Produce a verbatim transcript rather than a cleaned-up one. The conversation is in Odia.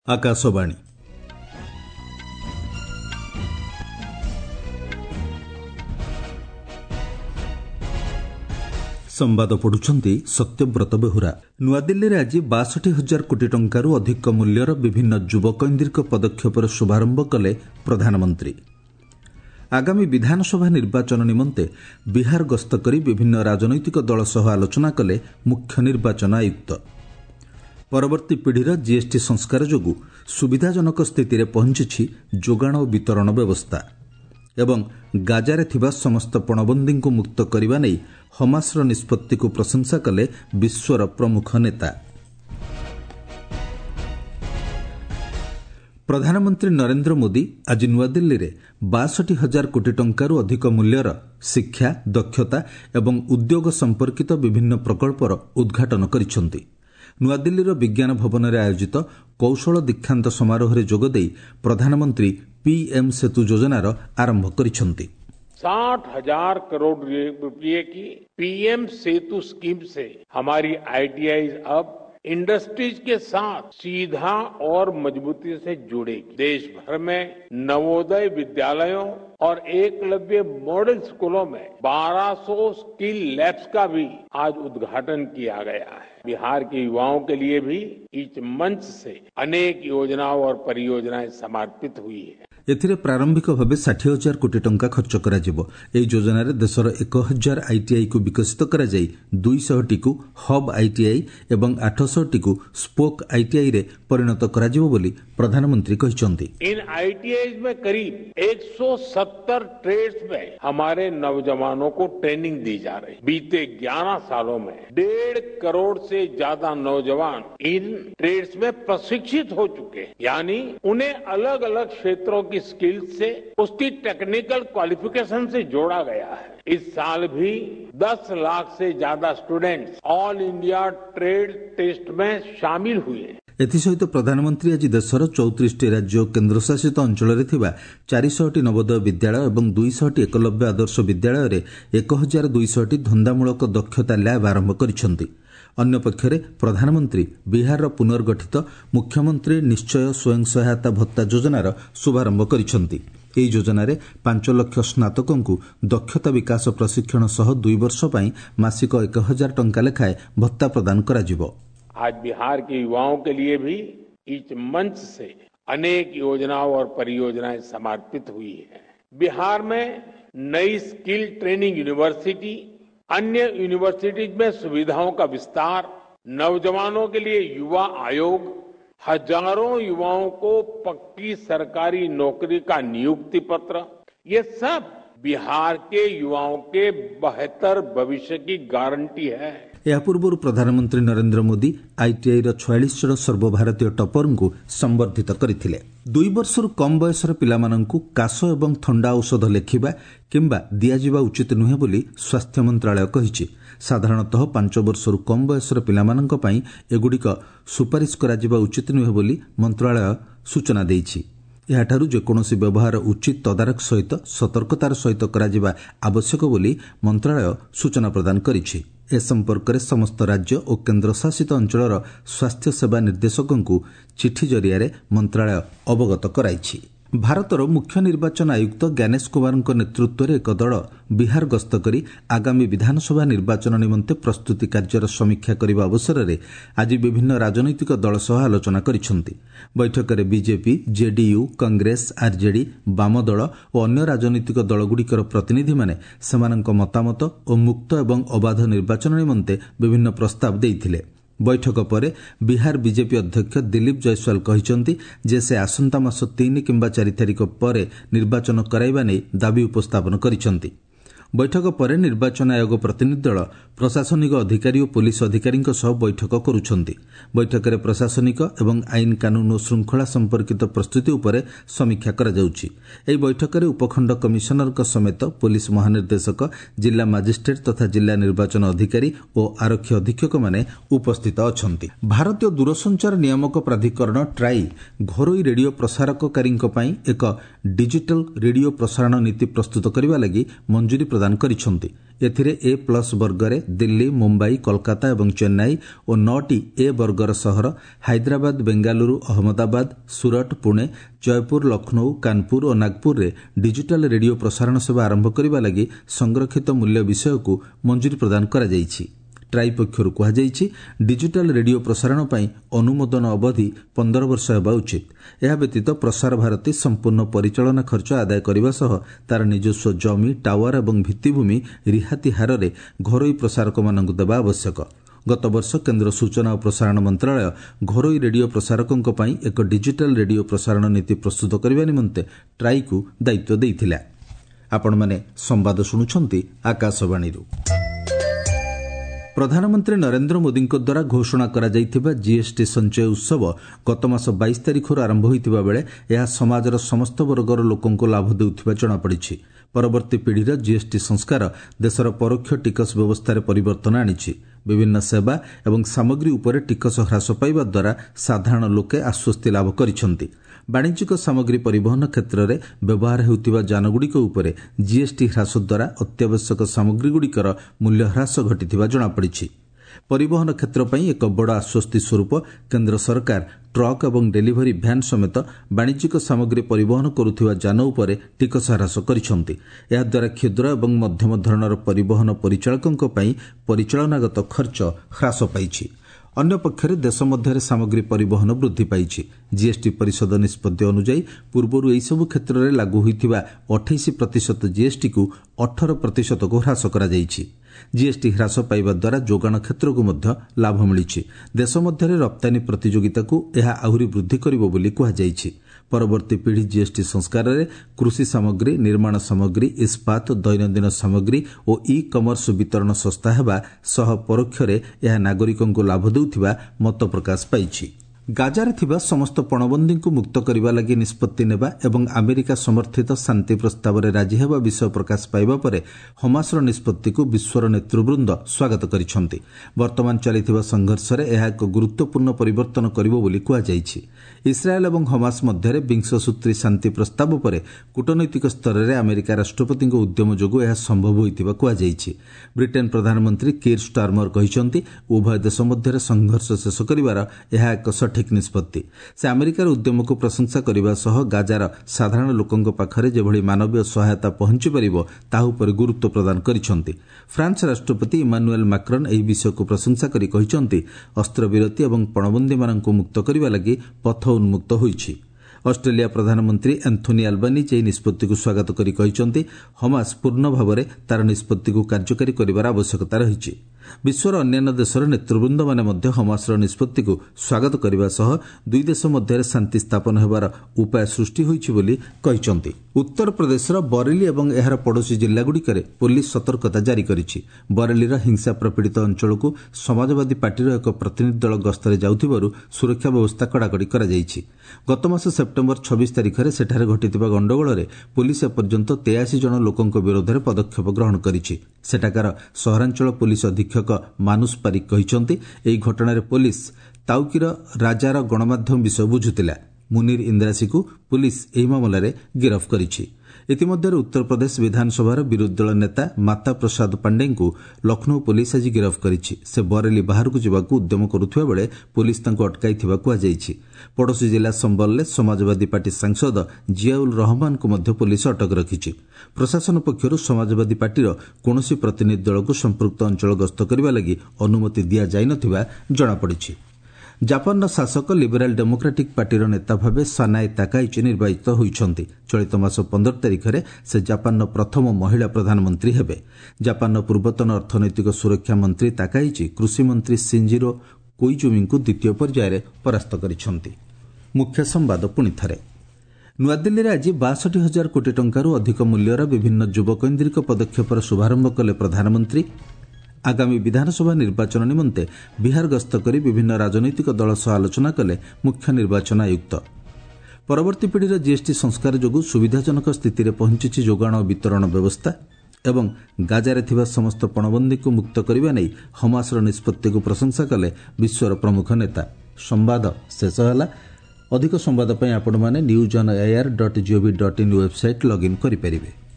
आकाशवाणी संवाद पढ़ुछंती सत्यव्रत बेहुरा। नुआदिल्ली रे आज बासठ हजार कोटी टंकारु अधिक मूल्यर विभिन्न युवकैंद्रिक पदक्षेपर शुभारंभ कले प्रधानमंत्री। आगामी विधानसभा निर्वाचन निमंते बिहार गस्त करी विभिन्न राजनैतिक दल सह आलोचना कले मुख्य निर्वाचन आयुक्त। परवर्ती पीढ़ीर जीएसटी संस्कार जोगु सुविधाजनक स्थिति रे पहुंची जोगाण और वितरण व्यवस्था एवं गाजारे थिबा समस्त पणबंदी को मुक्त करने नहीं हमासर निष्पत्ति को प्रशंसा कले विश्वर प्रमुख नेता। प्रधानमंत्री नरेंद्र मोदी आज नुआदिल्ली रे बासठ हजार कोटी टंकारु अधिक मूल्यर शिक्षा दक्षता एवं उद्योग संपर्कित विभिन्न प्रकल्पर उद्घाटन करिसेंति। नुआदिल्लीर विज्ञान भवन में आयोजित कौशल दीक्षांत समारोह में जोगदे प्रधानमंत्री पीएम सेतु योजनार आरंभ करिसेंति। साठ हजार करोड़ रुपये की पीएम सेतु स्कीम से हमारी आईटीआई अब इंडस्ट्रीज के साथ सीधा और मजबूती से जुड़ेगी। देश भर में नवोदय विद्यालयों और एकलव्य मॉडल स्कूलों में बारह सौ स्किल लैब्स का भी आज उद्घाटन किया गया है। बिहार के युवाओं के लिए भी इस मंच से अनेक योजनाओं और परियोजनाएं समर्पित हुई है। एथिरे प्रारंभिक भाव षाठी हजार कोटी टंका खर्च करा जिवो। एई योजना रे देशर एक हजार आईटीआई को विकसित करा जाई दुई सौ टी को हब आईटीआई एवं आठ सौ टी को स्पोक आईटीआई रे परिणत करा जिवो बोली प्रधानमंत्री कहिसंती। इन आईटीआई में करीब एक सौ सत्तर ट्रेड्स में हमारे नौजवानों को ट्रेनिंग दी जा रही। बीते ग्यारह सालों में डेढ़ करोड़ से ज्यादा नौजवान इन ट्रेड्स में प्रशिक्षित हो चुके हैं, यानी उन्हें अलग अलग क्षेत्रों की स्किल से उसकी टेक्निकल क्वालिफिकेशन से जोड़ा गया है। इस साल भी दस लाख से ज्यादा students all India trade test में शामिल हुए। एसहित प्रधानमंत्री आज देशर चौतीस टी राज्य और केन्द्रशासित अंचल चार सौ टी नवोदय विद्यालय और दुई सौ टी एकलव्य आदर्श विद्यालय में एक हजार दुई सौ टी धंदामूलक दक्षता लैब आरंभ करिसेंति। अन्य पक्षरे प्रधानमंत्री बिहार पुनर्गठित मुख्यमंत्री निश्चय स्वयं सहायता भत्ता योजनार शुभारंभ करिसेंति। एही योजना रे पांच लक्ष स्नातकों को दक्षता विकास प्रशिक्षण सह दुई वर्ष पई मासिक एक हजार टंका लेखाए भत्ता प्रदान करा जिवो। आज बिहार के युवाओं के लिए भी इस मंच से अनेक योजनाओं और परियोजनाएं समर्पित हुई है। बिहार में नई स्किल ट्रेनिंग यूनिवर्सिटी, अन्य यूनिवर्सिटीज में सुविधाओं का विस्तार, नौजवानों के लिए युवा आयोग, हजारों युवाओं को पक्की सरकारी नौकरी का नियुक्ति पत्र, ये सब बिहार के युवाओं के बेहतर भविष्य की गारंटी है। या पूर्व प्रधानमंत्री नरेंद्र मोदी आईटीआई रो छियालीस जन सर्वभारतीय टॉपर को संबर्धित करथिले। दुई वर्षर कम बयसर पिलामानंकु काश एवं थंडा औषध लेखिबा किंबा दियाजिबा उचित नुहे बोली स्वास्थ्य मंत्रालय कहिछि। साधारणतः पांच वर्षर कम बयसर पिलामानंक पई एगुडिक सुपारिश कराजिबा उचित नुहे बोली मंत्रालय सूचना देइछि। एहाठारु जेकोसी व्यवहार उचित तदारख सहित सतर्कतार सहित कराजिबा आवश्यक बोली मंत्रालय सूचना प्रदान करिछि। ए संपर्क में समस्त राज्य और केन्द्रशासित अंचलर स्वास्थ्य सेवा निर्देशकों को चिठी जरिया मंत्रालय अवगत कराइछि। भारतर मुख्य निर्वाचन आयुक्त ज्ञानेश कुमार नेतृत्व में एक दल बिहार गस्त करी आगामी विधानसभा निर्वाचन निमंते प्रस्तुति कार्यर समीक्षा करने अवसर में आज विभिन्न राजनैतिक दल सह आलोचना करिसेंति। बैठक में बीजेपी, जेडीयू, कांग्रेस, आरजेडी, वाम दल और अन्य राजनैतिक दलगुड़िकर प्रतिनिधि माने सेमानक मतामत और मुक्त एवं अबाध निर्वाचन निमंते विभिन्न प्रस्ताव देइथिले। बैठक पर बिहार बीजेपी अध्यक्ष दिलीप जायसवाल कहिसेंति जे से आसंता मास तीन किंबा चारि तारिख पर निर्वाचन कराइबा नै दाबी उपस्थापन करिसेंति। बैठक पर निर्वाचन आयोग प्रतिनिधि दल प्रशासनिक अधिकारी और पुलिस अधिकारी सह बैठक करुछंती। बैठक में प्रशासनिक एवं आईन कानून और श्रृंखला संपर्कित प्रस्तुति उपर समीक्षा करा जाउछि। एही बैठक में उपखंड कमिशनर समेत पुलिस महानिर्देशक, जिला मजिस्ट्रेट तथा जिला निर्वाचन अधिकारी और आरक्षी अधीक्षक माने उपस्थित अछंती। भारतीय दूरसंचार नियामक प्राधिकरण ट्राई घरोई रेडियो प्रसारककारी एक डिजिटल रेडियो प्रसारण नीति प्रस्तुत करने लगी मंजूरी ପ୍ରଦାନ କରିଛନ୍ତି। ଏଥିରେ ଏ ପ୍ଲସ୍ ବର୍ଗରେ ଦିଲ୍ଲୀ, ମୁମ୍ବାଇ, କୋଲକାତା ଏବଂ ଚେନ୍ନାଇ ଓ ନଅଟି ଏ ବର୍ଗର ସହର ହାଇଦ୍ରାବାଦ, ବେଙ୍ଗାଲୁରୁ, ଅହମ୍ମଦାବାଦ, ସୁରଟ, ପୁଣେ, ଜୟପୁର, ଲକ୍ଷ୍ନୌ, କାନପୁର ଓ ନାଗପୁରରେ ଡିଜିଟାଲ ରେଡିଓ ପ୍ରସାରଣ ସେବା ଆରମ୍ଭ କରିବା ଲାଗି ସଂରକ୍ଷିତ ମୂଲ୍ୟ ବିଷୟକୁ ମଞ୍ଜୁରୀ ପ୍ରଦାନ କରାଯାଇଛି। ଟ୍ରାଇ ପକ୍ଷରୁ କୁହାଯାଇଛି, ଡିଜିଟାଲ ରେଡିଓ ପ୍ରସାରଣ ପାଇଁ ଅନୁମୋଦନ ଅବଧି ପନ୍ଦର ବର୍ଷ ହେବା ଉଚିତ। ଏହା ବ୍ୟତୀତ ପ୍ରସାର ଭାରତୀ ସମ୍ପୂର୍ଣ୍ଣ ପରିଚାଳନା ଖର୍ଚ୍ଚ ଆଦାୟ କରିବା ସହ ତାର ନିଜସ୍ୱ ଜମି, ଟାୱାର ଏବଂ ଭିତ୍ତିଭୂମି ରିହାତି ହାରରେ ଘରୋଇ ପ୍ରସାରକମାନଙ୍କୁ ଦେବା ଆବଶ୍ୟକ। ଗତବର୍ଷ କେନ୍ଦ୍ର ସୂଚନା ଓ ପ୍ରସାରଣ ମନ୍ତ୍ରଣାଳୟ ଘରୋଇ ରେଡିଓ ପ୍ରସାରକଙ୍କ ପାଇଁ ଏକ ଡିଜିଟାଲ ରେଡିଓ ପ୍ରସାରଣ ନୀତି ପ୍ରସ୍ତୁତ କରିବା ନିମନ୍ତେ ଟ୍ରାଇକୁ ଦାୟିତ୍ୱ ଦେଇଥିଲା। ଆପଣମାନେ ସମ୍ବାଦ ଶୁଣୁଛନ୍ତି ଆକାଶବାଣୀରୁ। ପ୍ରଧାନମନ୍ତ୍ରୀ ନରେନ୍ଦ୍ର ମୋଦିଙ୍କ ଦ୍ୱାରା ଘୋଷଣା କରାଯାଇଥିବା ଜିଏସ୍ଟି ସଞ୍ଚୟ ଉତ୍ସବ ଗତମାସ ବାଇଶ ତାରିଖରୁ ଆରମ୍ଭ ହୋଇଥିବା ବେଳେ ଏହା ସମାଜର ସମସ୍ତ ବର୍ଗର ଲୋକଙ୍କୁ ଲାଭ ଦେଉଥିବା ଜଣାପଡ଼ିଛି। ପରବର୍ତ୍ତୀ ପିଢ଼ିର ଜିଏସ୍ଟି ସଂସ୍କାର ଦେଶର ପରୋକ୍ଷ ଟିକସ ବ୍ୟବସ୍ଥାରେ ପରିବର୍ତ୍ତନ ଆଣିଛି। ବିଭିନ୍ନ ସେବା ଏବଂ ସାମଗ୍ରୀ ଉପରେ ଟିକସ ହ୍ରାସ ପାଇବା ଦ୍ୱାରା ସାଧାରଣ ଲୋକେ ଆଶ୍ୱସ୍ତି ଲାଭ କରିଛନ୍ତି। ବାଣିଜ୍ୟିକ ସାମଗ୍ରୀ ପରିବହନ କ୍ଷେତ୍ରରେ ବ୍ୟବହାର ହେଉଥିବା ଯାନଗୁଡ଼ିକ ଉପରେ ଜିଏସ୍ଟି ହ୍ରାସ ଦ୍ୱାରା ଅତ୍ୟାବଶ୍ୟକ ସାମଗ୍ରୀଗୁଡ଼ିକର ମୂଲ୍ୟ ହ୍ରାସ ଘଟିଥିବା ଜଣାପଡ଼ିଛି। ପରିବହନ କ୍ଷେତ୍ର ପାଇଁ ଏକ ବଡ଼ ଆଶ୍ୱସ୍ତି ସ୍ୱରୂପ କେନ୍ଦ୍ର ସରକାର ଟ୍ରକ୍ ଏବଂ ଡେଲିଭରି ଭ୍ୟାନ୍ ସମେତ ବାଣିଜ୍ୟିକ ସାମଗ୍ରୀ ପରିବହନ କରୁଥିବା ଯାନ ଉପରେ ଟିକସ ହ୍ରାସ କରିଛନ୍ତି। ଏହାଦ୍ୱାରା କ୍ଷୁଦ୍ର ଏବଂ ମଧ୍ୟମ ଧରଣର ପରିବହନ ପରିଚାଳକଙ୍କ ପାଇଁ ପରିଚାଳନାଗତ ଖର୍ଚ୍ଚ ହ୍ରାସ ପାଇଛି। ଅନ୍ୟପକ୍ଷରେ ଦେଶ ମଧ୍ୟରେ ସାମଗ୍ରୀ ପରିବହନ ବୃଦ୍ଧି ପାଇଛି। ଜିଏସ୍ଟି ପରିଷଦ ନିଷ୍ପତ୍ତି ଅନୁଯାୟୀ ପୂର୍ବରୁ ଏହିସବୁ କ୍ଷେତ୍ରରେ ଲାଗୁ ହୋଇଥିବା ଅଠେଇଶ ପ୍ରତିଶତ ଜିଏସ୍ଟିକୁ ଅଠର ପ୍ରତିଶତକୁ ହ୍ରାସ କରାଯାଇଛି। ଜିଏସ୍ଟି ହ୍ରାସ ପାଇବା ଦ୍ୱାରା ଯୋଗାଣ କ୍ଷେତ୍ରକୁ ମଧ୍ୟ ଲାଭ ମିଳିଛି। ଦେଶ ମଧ୍ୟରେ ରପ୍ତାନୀ ପ୍ରତିଯୋଗିତାକୁ ଏହା ଆହୁରି ବୃଦ୍ଧି କରିବ ବୋଲି କୁହାଯାଇଛି। ପରବର୍ତ୍ତୀ ପିଢ଼ି ଜିଏସ୍ଟି ସଂସ୍କାରରେ କୃଷି ସାମଗ୍ରୀ, ନିର୍ମାଣ ସାମଗ୍ରୀ, ଇସ୍ପାତ, ଦୈନନ୍ଦିନ ସାମଗ୍ରୀ ଓ ଇ କମର୍ସ ବିତରଣ ଶସ୍ତା ହେବା ସହ ପରୋକ୍ଷରେ ଏହା ନାଗରିକଙ୍କୁ ଲାଭ ଦେଉଥିବା ମତ ପ୍ରକାଶ ପାଇଛି। ଗାଜାରେ ଥିବା ସମସ୍ତ ପଣବନ୍ଦୀଙ୍କୁ ମୁକ୍ତ କରିବା ଲାଗି ନିଷ୍ପତ୍ତି ନେବା ଏବଂ ଆମେରିକା ସମର୍ଥିତ ଶାନ୍ତି ପ୍ରସ୍ତାବରେ ରାଜି ହେବା ବିଷୟ ପ୍ରକାଶ ପାଇବା ପରେ ହମାସର ନିଷ୍ପତ୍ତିକୁ ବିଶ୍ୱର ନେତୃବୃନ୍ଦ ସ୍ୱାଗତ କରିଛନ୍ତି। ବର୍ତ୍ତମାନ ଚାଲିଥିବା ସଂଘର୍ଷରେ ଏହା ଏକ ଗୁରୁତ୍ୱପୂର୍ଣ୍ଣ ପରିବର୍ତ୍ତନ କରିବ ବୋଲି କୁହାଯାଇଛି। ଇସ୍ରାଏଲ୍ ଏବଂ ହମାସ ମଧ୍ୟରେ ବିଂଶ ସୂତ୍ରୀ ଶାନ୍ତି ପ୍ରସ୍ତାବ ପରେ କୂଟନୈତିକ ସ୍ତରରେ ଆମେରିକା ରାଷ୍ଟ୍ରପତିଙ୍କ ଉଦ୍ୟମ ଯୋଗୁଁ ଏହା ସମ୍ଭବ ହୋଇଥିବା କୁହାଯାଇଛି। ବ୍ରିଟେନ୍ ପ୍ରଧାନମନ୍ତ୍ରୀ କିର୍ ଷ୍ଟାରମର କହିଛନ୍ତି, ଉଭୟ ଦେଶ ମଧ୍ୟରେ ସଂଘର୍ଷ ଶେଷ କରିବାର ଏହା ଏକ ସଠିକ ନିଷ୍ପତ୍ତି। ସେ ଆମେରିକାର ଉଦ୍ୟମକୁ ପ୍ରଶଂସା କରିବା ସହ ଗାଜାର ସାଧାରଣ ଲୋକଙ୍କ ପାଖରେ ଯେଭଳି ମାନବୀୟ ସହାୟତା ପହଞ୍ଚି ପାରିବ ତାହା ଉପରେ ଗୁରୁତ୍ୱ ପ୍ରଦାନ କରିଛନ୍ତି। ଫ୍ରାନ୍ସ ରାଷ୍ଟ୍ରପତି ଇମାନୁଏଲ୍ ମାକ୍ରନ୍ ଏହି ବିଷୟକୁ ପ୍ରଶଂସା କରି କହିଛନ୍ତି, ଅସ୍ତ୍ରବିରତି ଏବଂ ପଣବନ୍ଦୀମାନଙ୍କୁ ମୁକ୍ତ କରିବା ଲାଗି ପଥ ଉନ୍ମୁକ୍ତ ହୋଇଛି। ଅଷ୍ଟ୍ରେଲିଆ ପ୍ରଧାନମନ୍ତ୍ରୀ ଆନ୍ଥୋନି ଆଲବାନିଜ୍ ଏହି ନିଷ୍ପତ୍ତିକୁ ସ୍ୱାଗତ କରି କହିଛନ୍ତି, ହମାସ ପୂର୍ଣ୍ଣ ଭାବରେ ତାର ନିଷ୍ପତ୍ତିକୁ କାର୍ଯ୍ୟକାରୀ କରିବାର ଆବଶ୍ୟକତା ରହିଛି। ବିଶ୍ୱର ଅନ୍ୟାନ୍ୟ ଦେଶର ନେତୃବୃନ୍ଦମାନେ ମଧ୍ୟ ହମାସର ନିଷ୍ପତ୍ତିକୁ ସ୍ୱାଗତ କରିବା ସହ ଦୁଇ ଦେଶ ମଧ୍ୟରେ ଶାନ୍ତି ସ୍ଥାପନ ହେବାର ଉପାୟ ସୃଷ୍ଟି ହୋଇଛି ବୋଲି କହିଛନ୍ତି। ଉତ୍ତରପ୍ରଦେଶର ବରେଲି ଏବଂ ଏହାର ପଡ଼ୋଶୀ ଜିଲ୍ଲାଗୁଡ଼ିକରେ ପୁଲିସ୍ ସତର୍କତା ଜାରି କରିଛି। ବରେଲିର ହିଂସା ପ୍ରପୀଡ଼ିତ ଅଞ୍ଚଳକୁ ସମାଜବାଦୀ ପାର୍ଟିର ଏକ ପ୍ରତିନିଧି ଦଳ ଗସ୍ତରେ ଯାଉଥିବାରୁ ସୁରକ୍ଷା ବ୍ୟବସ୍ଥା କଡ଼ାକଡ଼ି କରାଯାଇଛି। ଗତମାସ ସେପ୍ଟେମ୍ବର ଛବିଶ ତାରିଖରେ ସେଠାରେ ଘଟିଥିବା ଗଣ୍ଡଗୋଳରେ ପୁଲିସ୍ ଏପର୍ଯ୍ୟନ୍ତ ତେୟାଅଶୀ ଜଣ ଲୋକଙ୍କ ବିରୋଧରେ ପଦକ୍ଷେପ ଗ୍ରହଣ କରିଛି। ସେଠାକାର ସହରାଞ୍ଚଳ ପୁଲିସ୍ ଅଧୀକ୍ଷକ ମାନୁଷ ପାରିକ କହିଛନ୍ତି, ଏହି ଘଟଣାରେ ପୁଲିସ୍ ତାଉକିର ରାଜାର ଗଣମାଧ୍ୟମ ବିଷୟ ବୁଝୁଥିଲା। ମୁନିର ଇନ୍ଦ୍ରାସୀକୁ ପୁଲିସ୍ ଏହି ମାମଲାରେ ଗିରଫ କରିଛି। ଇତିମଧ୍ୟରେ ଉତ୍ତରପ୍ରଦେଶ ବିଧାନସଭାର ବିରୋଧୀ ଦଳ ନେତା ମାତା ପ୍ରସାଦ ପାଣ୍ଡେଙ୍କୁ ଲକ୍ଷ୍ନୌ ପୁଲିସ୍ ଆଜି ଗିରଫ କରିଛି। ସେ ବରେଲି ବାହାରକୁ ଯିବାକୁ ଉଦ୍ୟମ କରୁଥିବା ବେଳେ ପୁଲିସ୍ ତାଙ୍କୁ ଅଟକାଇଥିବା କୁହାଯାଇଛି। ପଡ଼ୋଶୀ ଜିଲ୍ଲା ସମ୍ବଲରେ ସମାଜବାଦୀ ପାର୍ଟି ସାଂସଦ ଜିଆଉଲ୍ ରହମାନଙ୍କୁ ମଧ୍ୟ ପୁଲିସ୍ ଅଟକ ରଖିଛି। ପ୍ରଶାସନ ପକ୍ଷରୁ ସମାଜବାଦୀ ପାର୍ଟିର କୌଣସି ପ୍ରତିନିଧି ଦଳକୁ ସମ୍ପୃକ୍ତ ଅଞ୍ଚଳ ଗସ୍ତ କରିବା ଲାଗି ଅନୁମତି ଦିଆଯାଇନଥିବା ଜଣାପଡ଼ିଛି। ଜାପାନର ଶାସକ ଲିବେରାଲ ଡେମୋକ୍ରାଟିକ୍ ପାର୍ଟିର ନେତା ଭାବେ ସାନାଏ ତାକାଇଚି ନିର୍ବାଚିତ ହୋଇଛନ୍ତି। ଚଳିତ ମାସ ପନ୍ଦର ତାରିଖରେ ସେ ଜାପାନର ପ୍ରଥମ ମହିଳା ପ୍ରଧାନମନ୍ତ୍ରୀ ହେବେ। ଜାପାନର ପୂର୍ବତନ ଅର୍ଥନୈତିକ ସୁରକ୍ଷା ମନ୍ତ୍ରୀ ତାକାଇଚି କୃଷିମନ୍ତ୍ରୀ ସିଞ୍ଜିରୋ କୋଇଜୁମିଙ୍କୁ ଦ୍ୱିତୀୟ ପର୍ଯ୍ୟାୟରେ ପରାସ୍ତ କରିଛନ୍ତି। ମୁଖ୍ୟ ସମ୍ବାଦ ପୁଣି ଥରେ। ନୂଆଦିଲ୍ଲୀରେ ଆଜି ବାଷଠି ହଜାର କୋଟି ଟଙ୍କାରୁ ଅଧିକ ମୂଲ୍ୟର ବିଭିନ୍ନ ଯୁବକୈନ୍ଦ୍ରିକ ପଦକ୍ଷେପର ଶୁଭାରମ୍ଭ କଲେ ପ୍ରଧାନମନ୍ତ୍ରୀ। ଆଗାମୀ ବିଧାନସଭା ନିର୍ବାଚନ ନିମନ୍ତେ ବିହାର ଗସ୍ତ କରି ବିଭିନ୍ନ ରାଜନୈତିକ ଦଳ ସହ ଆଲୋଚନା କଲେ ମୁଖ୍ୟ ନିର୍ବାଚନ ଆୟୁକ୍ତ। ପରବର୍ତ୍ତୀ ପିଢ଼ିର ଜିଏସ୍ଟି ସଂସ୍କାର ଯୋଗୁଁ ସୁବିଧାଜନକ ସ୍ଥିତିରେ ପହଞ୍ଚିଛି ଯୋଗାଣ ଓ ବିତରଣ ବ୍ୟବସ୍ଥା ଏବଂ ଗାଜାରେ ଥିବା ସମସ୍ତ ପଣବନ୍ଦୀକୁ ମୁକ୍ତ କରିବା ନେଇ ହମାସର ନିଷ୍ପତ୍ତିକୁ ପ୍ରଶଂସା କଲେ ବିଶ୍ୱର ପ୍ରମୁଖ ନେତା। ସମ୍ବାଦ ଶେଷ ହେଲା। ଅଧିକ ସମ୍ବାଦ ପାଇଁ ଆପଣମାନେ news on AIR dot GOV dot in website login କରିପାରିବେ।